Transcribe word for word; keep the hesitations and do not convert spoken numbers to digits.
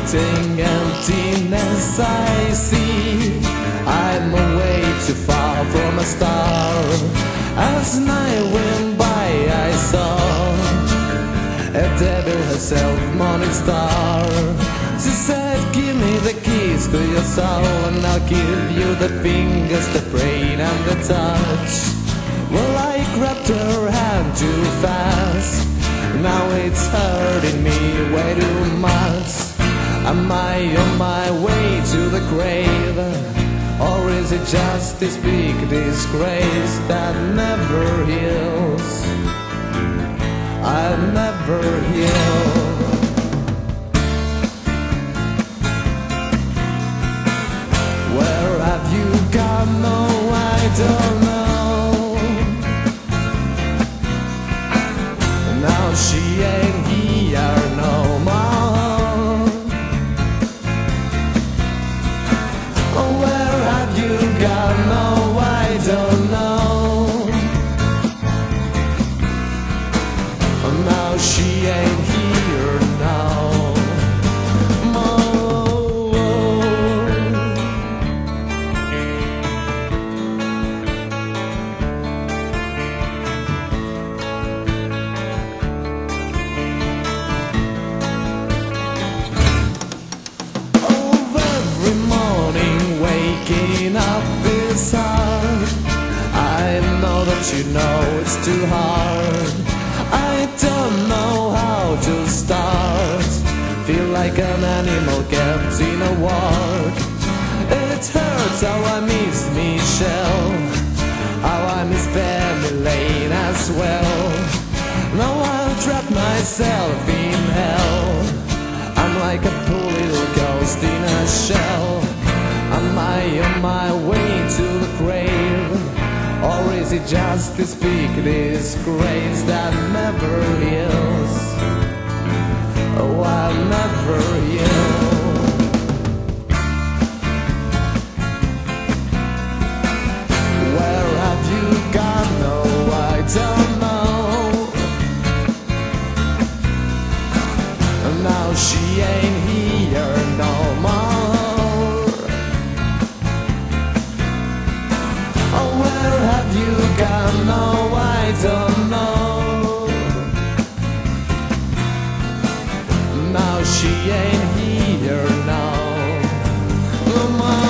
fleeting emptiness I see. I'm way too far from a star. As night went by I saw a devil herself, morning star. She said, give me the keys to your soul, and I'll give you the fingers, the brain and the touch. Well, I grabbed her hand too fast. Now it's hurting me way too much. Am I on my way to the grave? Or is it just this big disgrace that never heals? I'll never heal. Where have you gone? No, I don't know. Now she ain't here no more. Oh, where have you gone? No, I don't know. Now she ain't here now. Waking up is hard. I know that you know it's too hard. I don't know how to start. Feel like an animal kept in a ward. It hurts how I miss Michelle, how I miss Penny Lane as well. Now I'll trap myself in hell. I'm like a poor little ghost in a shell. Am I on my way to the grave? Or is it just this big disgrace that never heals? Oh, I'll never heal. Where have you gone? No, I don't know. Now she ain't here no more. Where have you gone? No, I don't know. Now she ain't here now. No more.